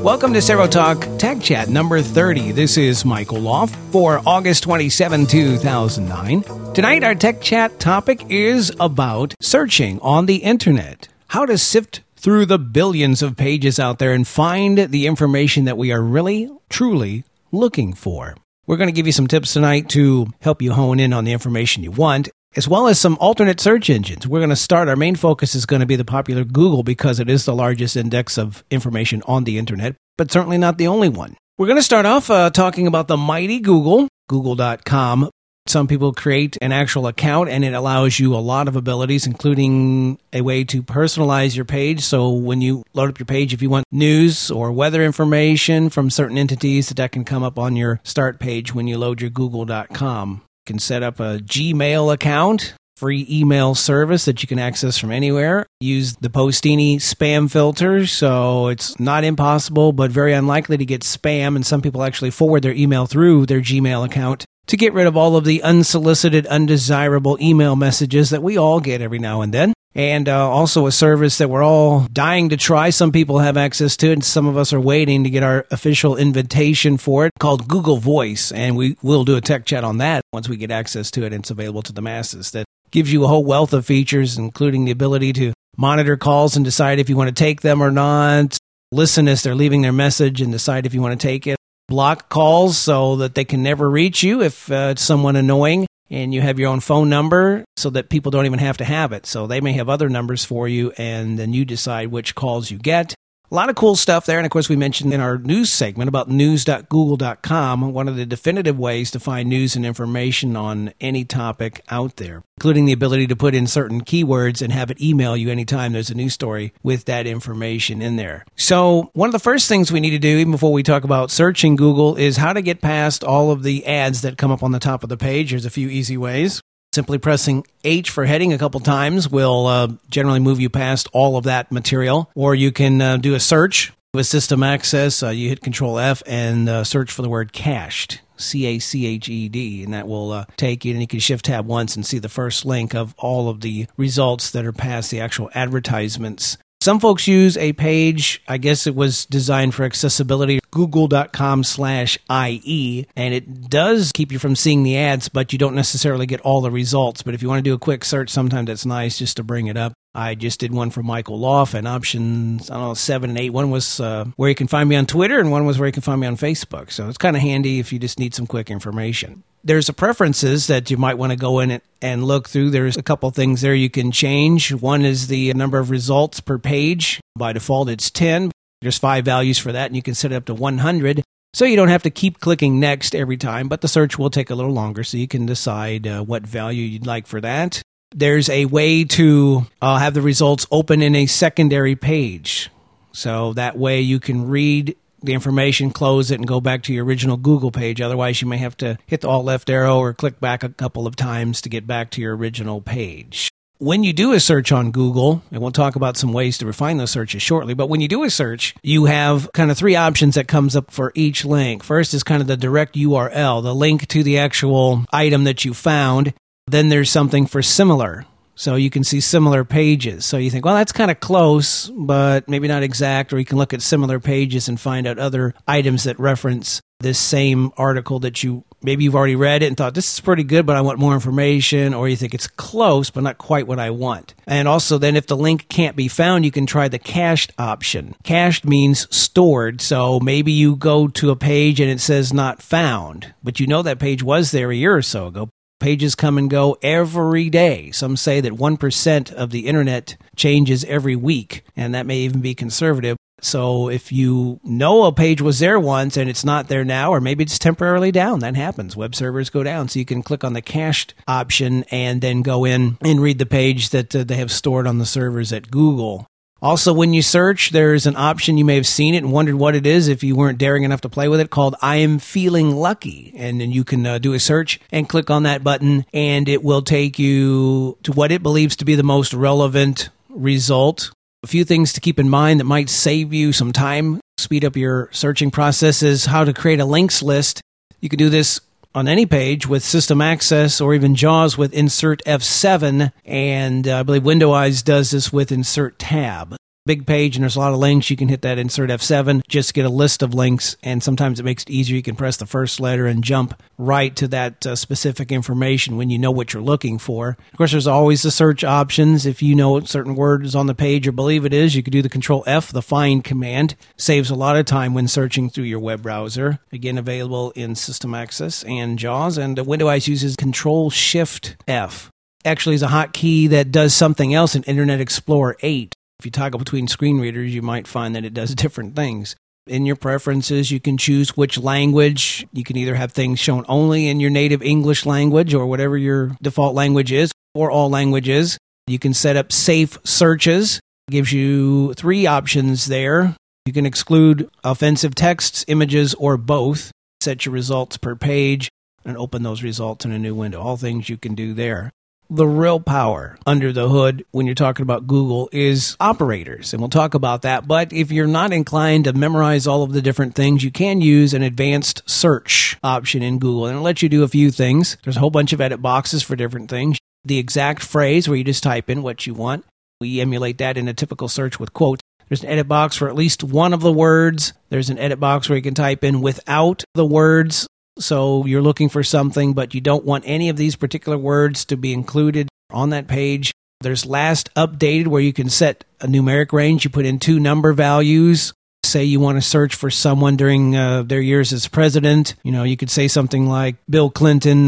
Welcome to Serotalk Tech Chat number 30. This is Michael Loff for August 27, 2009. Tonight, our Tech Chat topic is about searching on the internet. How to sift through the billions of pages out there and find the information that we are really, truly looking for. We're going to give you some tips tonight to help you hone in on the information you want, as well as some alternate search engines. We're going to start, our main focus is going to be the popular Google because it is the largest index of information on the internet, but certainly not the only one. We're going to start off talking about the mighty Google, google.com. Some people create an actual account and it allows you a lot of abilities, including a way to personalize your page. So when you load up your page, if you want news or weather information from certain entities, that can come up on your start page when you load your google.com. You can set up a Gmail account, free email service that you can access from anywhere. Use the Postini spam filter, so it's not impossible, but very unlikely to get spam, and some people actually forward their email through their Gmail account to get rid of all of the unsolicited, undesirable email messages that we all get every now and then. And also a service that we're all dying to try. Some people have access to it, and some of us are waiting to get our official invitation for it, called Google Voice. And we will do a tech chat on that once we get access to it and it's available to the masses. That gives you a whole wealth of features, including the ability to monitor calls and decide if you want to take them or not, listen as they're leaving their message and decide if you want to take it, block calls so that they can never reach you if it's someone annoying. And you have your own phone number so that people don't even have to have it. So they may have other numbers for you, and then you decide which calls you get. A lot of cool stuff there. And, of course, we mentioned in our news segment about news.google.com, one of the definitive ways to find news and information on any topic out there, including the ability to put in certain keywords and have it email you anytime there's a news story with that information in there. So one of the first things we need to do, even before we talk about searching Google, is how to get past all of the ads that come up on the top of the page. There's a few easy ways. Simply pressing H for heading a couple times will generally move you past all of that material. Or you can do a search with System Access. You hit Control F and search for the word cached, C-A-C-H-E-D, and that will take you, and you can Shift Tab once and see the first link of all of the results that are past the actual advertisements. Some folks use a page, I guess it was designed for accessibility, google.com/IE, and it does keep you from seeing the ads, but you don't necessarily get all the results. But if you want to do a quick search, sometimes it's nice just to bring it up. I just did one for Michael Loff, and options, 7 and 8. One was where you can find me on Twitter, and one was where you can find me on Facebook. So it's kind of handy if you just need some quick information. There's a preferences that you might want to go in and look through. There's a couple things there you can change. One is the number of results per page. By default, it's 10. There's 5 values for that, and you can set it up to 100. So you don't have to keep clicking next every time, but the search will take a little longer, so you can decide what value you'd like for that. There's a way to have the results open in a secondary page. So that way you can read the information, close it, and go back to your original Google page. Otherwise, you may have to hit the Alt left arrow or click back a couple of times to get back to your original page. When you do a search on Google, and we'll talk about some ways to refine those searches shortly, but when you do a search, you have kind of 3 options that comes up for each link. First is kind of the direct URL, the link to the actual item that you found. Then there's something for similar. So you can see similar pages. So you think, well, that's kind of close, but maybe not exact. Or you can look at similar pages and find out other items that reference this same article that maybe you've already read it and thought, this is pretty good, but I want more information. Or you think it's close, but not quite what I want. And also then if the link can't be found, you can try the cached option. Cached means stored. So maybe you go to a page and it says not found, but you know that page was there a year or so ago. Pages come and go every day. Some say that 1% of the internet changes every week, and that may even be conservative. So if you know a page was there once and it's not there now, or maybe it's temporarily down, that happens. Web servers go down. So you can click on the cached option and then go in and read the page that they have stored on the servers at Google. Also, when you search, there's an option, you may have seen it and wondered what it is if you weren't daring enough to play with it, called I Am Feeling Lucky. And then you can do a search and click on that button, and it will take you to what it believes to be the most relevant result. A few things to keep in mind that might save you some time, speed up your searching process, is how to create a links list. You can do this on any page with System Access or even JAWS with Insert F7, and I believe Windows does this with Insert Tab. big page and there's a lot of links, you can hit that insert F7, just get a list of links, and sometimes it makes it easier. You can press the first letter and jump right to that specific information when you know what you're looking for. Of course, there's always the search options. If you know a certain word is on the page or believe it is, you could do the Control F, the find command. Saves a lot of time when searching through your web browser. Again, available in System Access and JAWS, and Windows uses Control Shift F. Actually is a hotkey that does something else in Internet Explorer 8. If you toggle between screen readers, you might find that it does different things. In your preferences, you can choose which language. You can either have things shown only in your native English language or whatever your default language is, or all languages. You can set up safe searches. It gives you 3 options there. You can exclude offensive texts, images, or both. Set your results per page and open those results in a new window. All things you can do there. The real power under the hood when you're talking about Google is operators, and we'll talk about that. But if you're not inclined to memorize all of the different things, you can use an advanced search option in Google, and it'll let you do a few things. There's a whole bunch of edit boxes for different things. The exact phrase where you just type in what you want. We emulate that in a typical search with quotes. There's an edit box for at least one of the words. There's an edit box where you can type in without the words. So you're looking for something, but you don't want any of these particular words to be included on that page. There's last updated where you can set a numeric range. You put in 2 number values. Say you want to search for someone during their years as president. You could say something like Bill Clinton,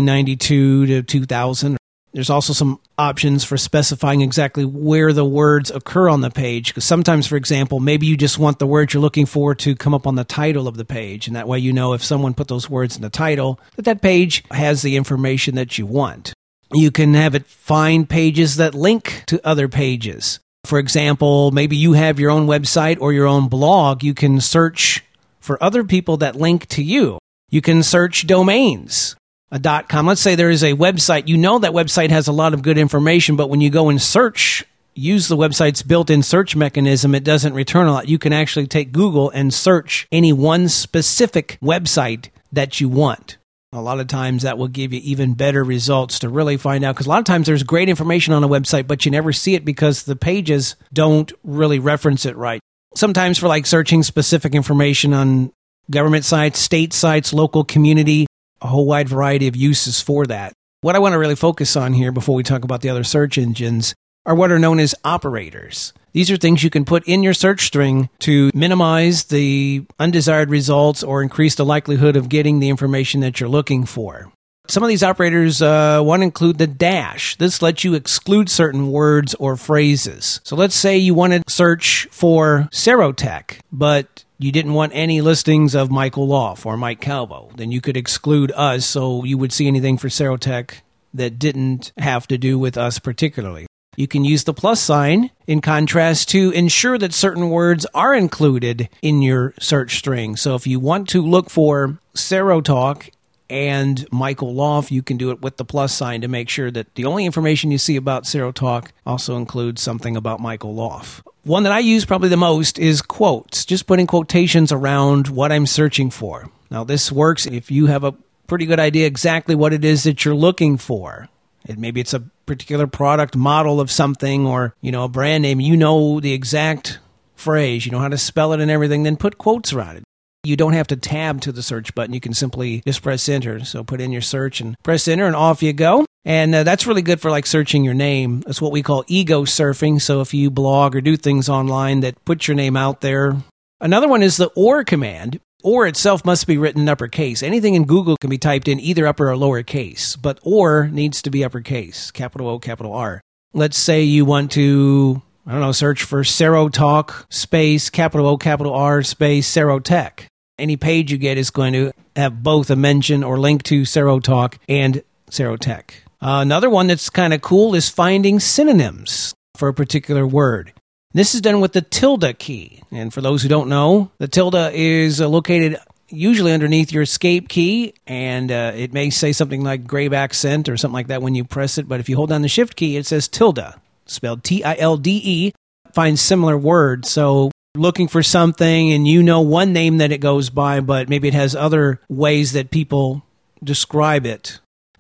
1992 to 2000. There's also some options for specifying exactly where the words occur on the page. Because sometimes, for example, maybe you just want the word you're looking for to come up on the title of the page. And that way you know if someone put those words in the title, that page has the information that you want. You can have it find pages that link to other pages. For example, maybe you have your own website or your own blog. You can search for other people that link to you. You can search domains. .com. Let's say there is a website. You know that website has a lot of good information, but when you go and search, use the website's built-in search mechanism, it doesn't return a lot. You can actually take Google and search any one specific website that you want. A lot of times that will give you even better results to really find out, because a lot of times there's great information on a website, but you never see it because the pages don't really reference it right. Sometimes for searching specific information on government sites, state sites, local community, a whole wide variety of uses for that. What I want to really focus on here before we talk about the other search engines are what are known as operators. These are things you can put in your search string to minimize the undesired results or increase the likelihood of getting the information that you're looking for. Some of these operators want to include the dash. This lets you exclude certain words or phrases. So let's say you want to search for Serotech, but you didn't want any listings of Michael Loff or Mike Calvo. Then you could exclude us, so you would see anything for Serotech that didn't have to do with us particularly. You can use the plus sign in contrast to ensure that certain words are included in your search string. So if you want to look for Serotalk and Michael Loff, you can do it with the plus sign to make sure that the only information you see about Serotalk also includes something about Michael Loff. One that I use probably the most is quotes, just putting quotations around what I'm searching for. Now, this works if you have a pretty good idea exactly what it is that you're looking for. Maybe it's a particular product model of something or, a brand name. You know the exact phrase. You know how to spell it and everything. Then put quotes around it. You don't have to tab to the search button. You can simply just press enter. So put in your search and press enter and off you go. And that's really good for searching your name. That's what we call ego surfing. So if you blog or do things online that put your name out there. Another one is the OR command. OR itself must be written in uppercase. Anything in Google can be typed in either upper or lowercase, but OR needs to be uppercase, capital O, capital R. Let's say you want to, search for Serotalk space, capital O, capital R space, Serotech. Any page you get is going to have both a mention or link to Serotalk and Serotech. Another one that's kind of cool is finding synonyms for a particular word. This is done with the tilde key. And for those who don't know, the tilde is located usually underneath your escape key, and it may say something like grave accent or something like that when you press it. But if you hold down the shift key, it says tilde, spelled Tilde. Find similar words. So looking for something and one name that it goes by, but maybe it has other ways that people describe it.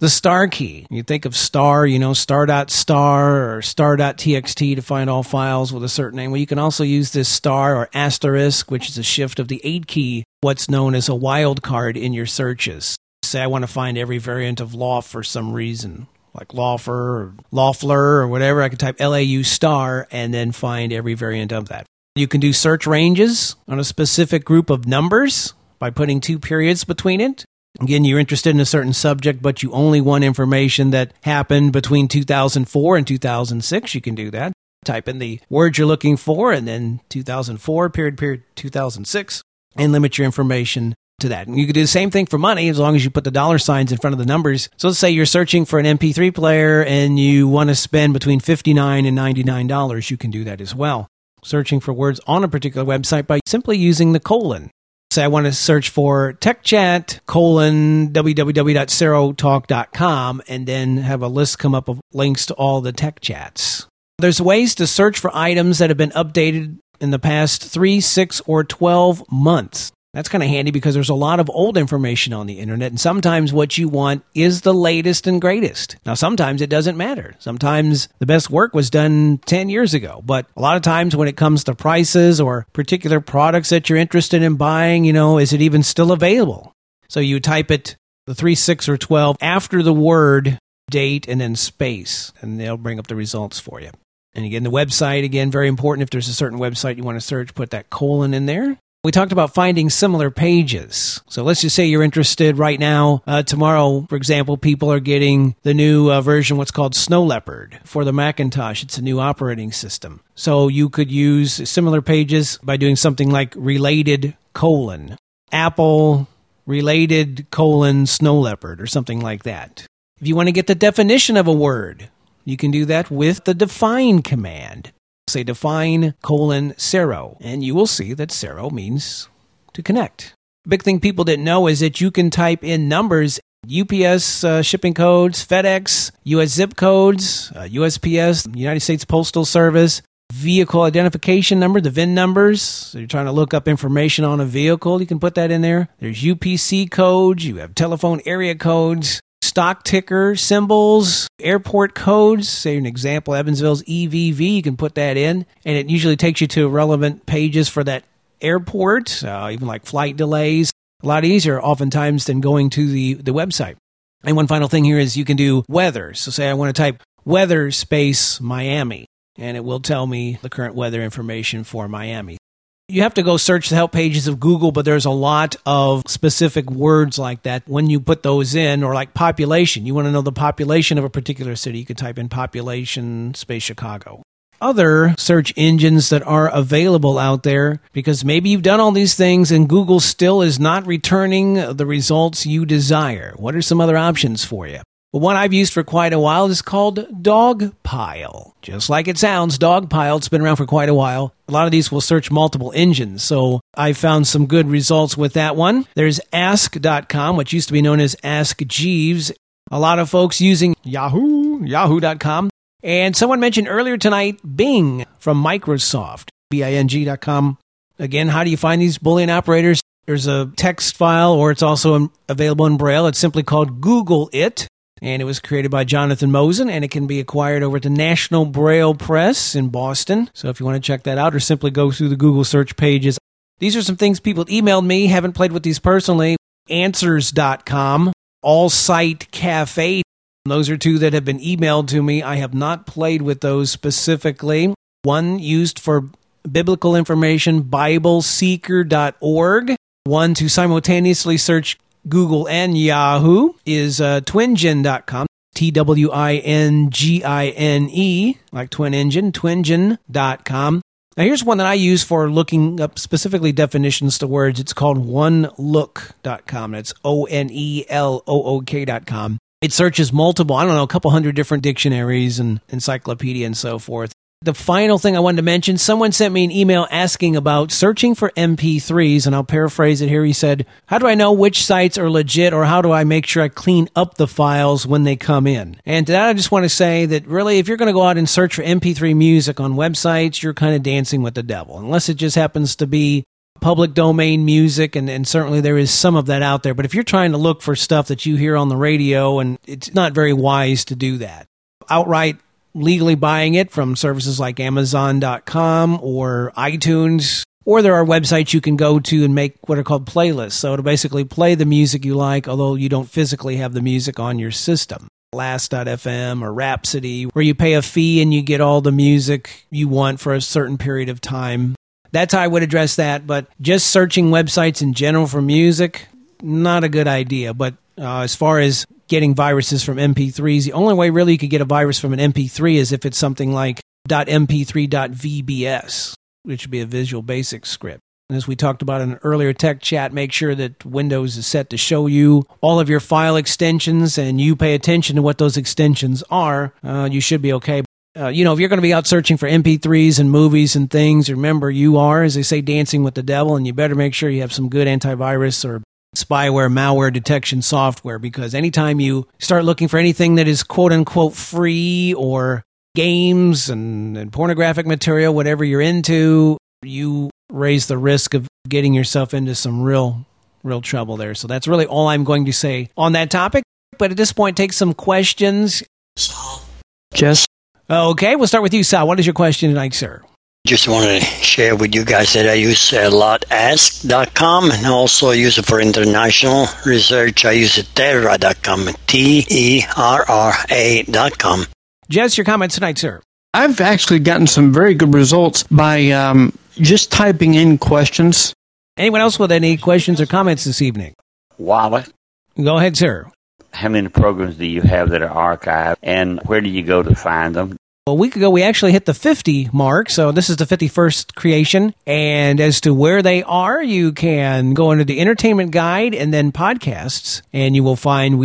the star key. You think of star, star.star or star.txt to find all files with a certain name. Well, you can also use this star or asterisk, which is a shift of the 8 key, what's known as a wildcard in your searches. Say I want to find every variant of Loft for some reason, like Lawfer or Lawfler or whatever. I can type LAU star and then find every variant of that. You can do search ranges on a specific group of numbers by putting 2 periods between it. Again, you're interested in a certain subject, but you only want information that happened between 2004 and 2006. You can do that. Type in the word you're looking for and then 2004, period, 2006, and limit your information to that. And you can do the same thing for money as long as you put the dollar signs in front of the numbers. So let's say you're searching for an MP3 player and you want to spend between $59 and $99. You can do that as well. Searching for words on a particular website by simply using the colon. Say I want to search for TechChat www.serotalk.com and then have a list come up of links to all the tech chats. There's ways to search for items that have been updated in the past 3, 6, or 12 months. That's kind of handy because there's a lot of old information on the internet, and sometimes what you want is the latest and greatest. Now, sometimes it doesn't matter. Sometimes the best work was done 10 years ago, but a lot of times when it comes to prices or particular products that you're interested in buying, is it even still available? So you type it, the 3, 6, or 12, after the word, date, and then space, and they'll bring up the results for you. And again, the website, very important. If there's a certain website you want to search, put that colon in there. We talked about finding similar pages. So let's just say you're interested right now. Tomorrow, for example, people are getting the new version, what's called Snow Leopard for the Macintosh. It's a new operating system. So you could use similar pages by doing something like related : Apple related : Snow Leopard or something like that. If you want to get the definition of a word, you can do that with the define command. Say define : Sero, and you will see that Sero means to connect. Big thing people didn't know is that you can type in numbers, UPS shipping codes, FedEx, US zip codes, USPS, United States Postal Service, vehicle identification number, the VIN numbers. So you're trying to look up information on a vehicle, you can put that in there. There's UPC codes, you have telephone area codes, stock ticker symbols, airport codes. Say an example, Evansville's EVV, you can put that in, and it usually takes you to relevant pages for that airport, even like flight delays. A lot easier oftentimes than going to the website. And one final thing here is you can do weather. So say I want to type weather space Miami, and it will tell me the current weather information for Miami. You have to go search the help pages of Google, but there's a lot of specific words like that when you put those in, or like population. You want to know the population of a particular city. You could type in population space Chicago. Other search engines that are available out there, because maybe you've done all these things and Google still is not returning the results you desire. What are some other options for you? Well, one I've used for quite a while is called Dogpile. Just like it sounds, Dogpile. It's been around for quite a while. A lot of these will search multiple engines, so I found some good results with that one. There's Ask.com, which used to be known as Ask Jeeves. A lot of folks using Yahoo.com. And someone mentioned earlier tonight Bing from Microsoft, Bing.com. Again, how do you find these Boolean operators? There's a text file, or it's also available in Braille. It's simply called Google It. And it was created by Jonathan Mosen, and it can be acquired over at the National Braille Press in Boston. So if you want to check that out, or simply go through the Google search pages. These are some things people emailed me. Haven't played with these personally. Answers.com, All Site Cafe. Those are two that have been emailed to me. I have not played with those specifically. One used for biblical information, BibleSeeker.org. One to simultaneously search Google and Yahoo is Twingine.com, Twingine, like twin engine, Twingine.com. Now here's one that I use for looking up specifically definitions to words. It's called OneLook.com. That's ONELOOK.com. It searches multiple, a couple hundred different dictionaries and encyclopedia and so forth. The final thing I wanted to mention, someone sent me an email asking about searching for MP3s, and I'll paraphrase it here. He said, how do I know which sites are legit, or how do I make sure I clean up the files when they come in? And to that, I just want to say that really, if you're going to go out and search for MP3 music on websites, you're kind of dancing with the devil, unless it just happens to be public domain music, and certainly there is some of that out there. But if you're trying to look for stuff that you hear on the radio, and it's not very wise to do that. Outright legally buying it from services like Amazon.com or iTunes, or there are websites you can go to and make what are called playlists. So to basically play the music you like, although you don't physically have the music on your system. Last.fm or Rhapsody, where you pay a fee and you get all the music you want for a certain period of time. That's how I would address that, but just searching websites in general for music, not a good idea. But as far as getting viruses from MP3s, the only way really you could get a virus from an MP3 is if it's something like .mp3.vbs, which would be a Visual Basic script. And as we talked about in an earlier tech chat, make sure that Windows is set to show you all of your file extensions and you pay attention to what those extensions are. You should be okay. If you're going to be out searching for MP3s and movies and things, remember you are, as they say, dancing with the devil, and you better make sure you have some good antivirus or spyware, malware detection software, because anytime you start looking for anything that is quote-unquote free or games and pornographic material, whatever you're into, you raise the risk of getting yourself into some real trouble there. So that's really all I'm going to say on that topic. But at this point, take some questions. Jess? Okay, we'll start with you, Sal. What is your question tonight, sir? Just wanted to share with you guys that I use lotask.com and also use it for international research. I use it terra.com, Terra.com. Jess, your comments tonight, sir. I've actually gotten some very good results by just typing in questions. Anyone else with any questions or comments this evening? Wallet. Go ahead, sir. How many programs do you have that are archived, and where do you go to find them? A week ago, we actually hit the 50 mark, so this is the 51st creation. And as to where they are, you can go into the entertainment guide and then podcasts, and you will find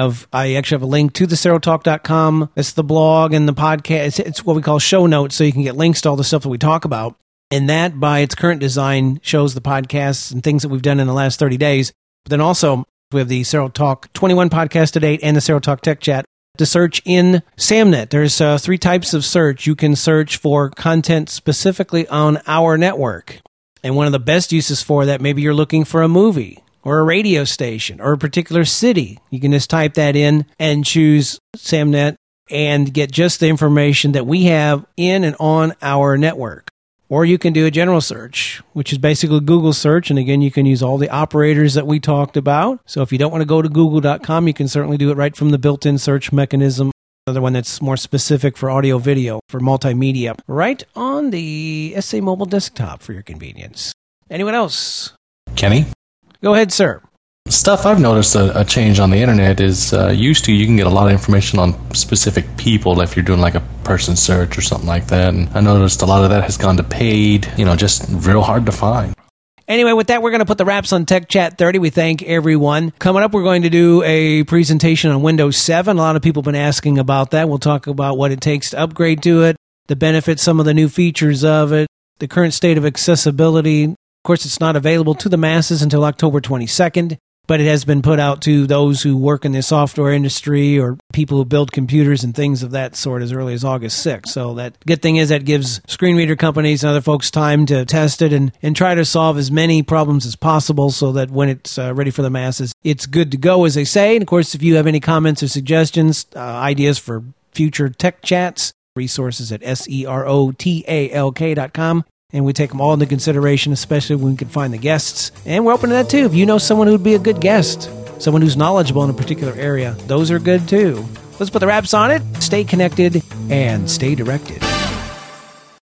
I actually have a link to the Serotalk.com. It's the blog and the podcast. It's what we call show notes, so you can get links to all the stuff that we talk about. And that, by its current design, shows the podcasts and things that we've done in the last 30 days. But then also, we have the Serotalk 21 podcast to date and the Serotalk Tech Chat. To search in SAMnet, there's 3 types of search. You can search for content specifically on our network. And one of the best uses for that, maybe you're looking for a movie or a radio station or a particular city. You can just type that in and choose SAMnet and get just the information that we have in and on our network. Or you can do a general search, which is basically Google search. And again, you can use all the operators that we talked about. So if you don't want to go to google.com, you can certainly do it right from the built-in search mechanism. Another one that's more specific for audio video, for multimedia, right on the SA Mobile desktop for your convenience. Anyone else? Kenny? Go ahead, sir. Stuff I've noticed a change on the internet is used to you can get a lot of information on specific people if you're doing like a person search or something like that. And I noticed a lot of that has gone to paid, just real hard to find. Anyway, with that, we're going to put the wraps on Tech Chat 30. We thank everyone. Coming up, we're going to do a presentation on Windows 7. A lot of people have been asking about that. We'll talk about what it takes to upgrade to it, the benefits, some of the new features of it, the current state of accessibility. Of course, it's not available to the masses until October 22nd. But it has been put out to those who work in the software industry or people who build computers and things of that sort as early as August 6th. So that good thing is that gives screen reader companies and other folks time to test it and try to solve as many problems as possible so that when it's ready for the masses, it's good to go, as they say. And of course, if you have any comments or suggestions, ideas for future tech chats, resources at serotalk.com. And we take them all into consideration, especially when we can find the guests. And we're open to that, too. If you know someone who would be a good guest, someone who's knowledgeable in a particular area, those are good, too. Let's put the wraps on it. Stay connected and stay directed.